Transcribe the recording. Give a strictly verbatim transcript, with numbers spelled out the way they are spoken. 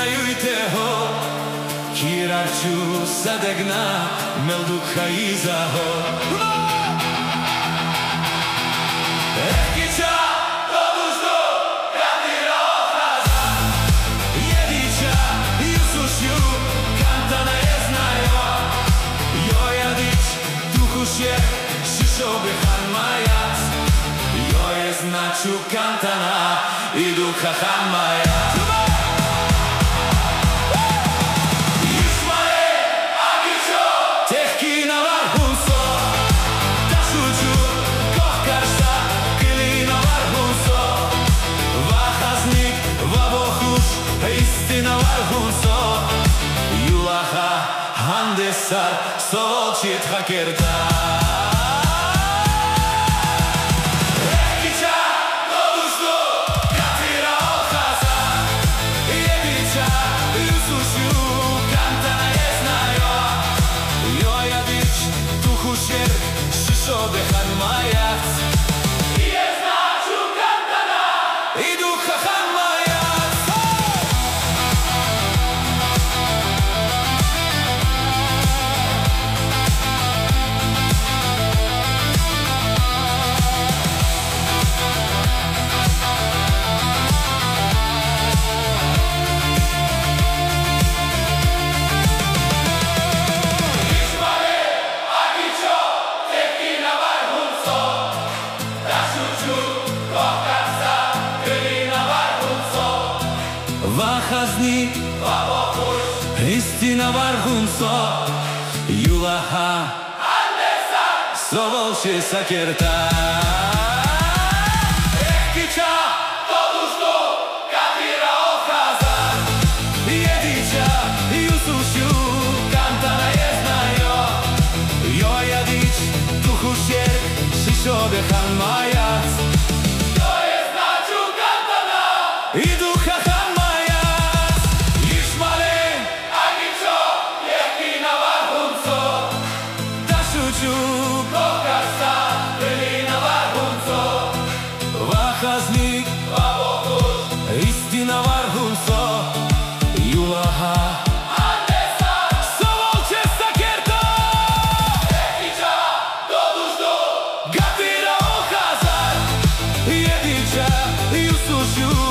Poznajujte ho, Kirarču sadegna, Melducha izaho. Ehkića, Doduždu, Kadira ohaza, Jedića, Jusušju, Kantana je znajo, Jojadić, Tuhušje, Šišobehan majac, Joje značu Kantana i Duha han majac. Istina varhunso, Yulaha handesar, solčit hakerta. Ehkića, Doduždu, Kadira ohaza, Jedića, Jusušju, Kantana je znajo, Jojadić, Tuhušjer, Šišobehan majac, je značu Kantana i Duha han majac. Vahazni, istina varhunso, Yulaha sovolče sakerta. Ehkića, Doduždu, Kadira ohaza, Jedića, Jusušju, Kantana je znajo, Jojadić, Tuhušjer, Šišobehan majac, Joje značu Kantana i Duha han majac. Vahaznik, istina varhunso, Yulaha sovolče sakerta. Ehkića, Doduždu, Kadira ohaza, Jedića, Jusušju,